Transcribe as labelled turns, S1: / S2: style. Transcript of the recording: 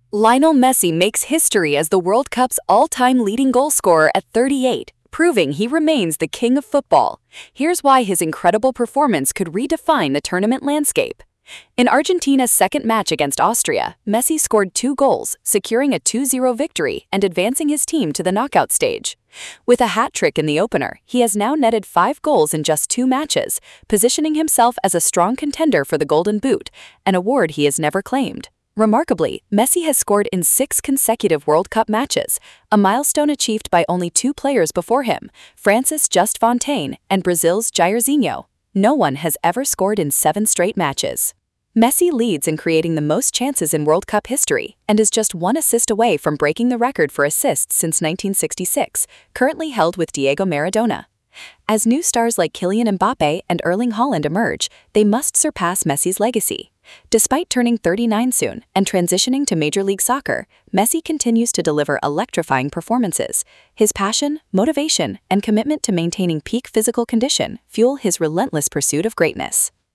S1: Lionel Messi makes history as the World Cup's all-time leading goal scorer at 38, proving he remains the king of football. Here's why his incredible performance could redefine the tournament landscape. In Argentina's second match against Austria, Messi scored 2 goals, securing a 2-0 victory and advancing his team to the knockout stage. With a hat-trick in the opener, he has now netted 5 goals in just 2 matches, positioning himself as a strong contender for the Golden Boot, an award he has never claimed. Remarkably, Messi has scored in 6 consecutive World Cup matches, a milestone achieved by only 2 players before him, Francis Just Fontaine and Brazil's Jairzinho. No one has ever scored in 7 straight matches. Messi leads in creating the most chances in World Cup history and is just 1 assist away from breaking the record for assists since 1966, currently held with Diego Maradona. As new stars like Kylian Mbappe and Erling Haaland emerge, they must surpass Messi's legacy. Despite turning 39 soon and transitioning to Major League Soccer, Messi continues to deliver electrifying performances. His passion, motivation, and commitment to maintaining peak physical condition fuel his relentless pursuit of greatness.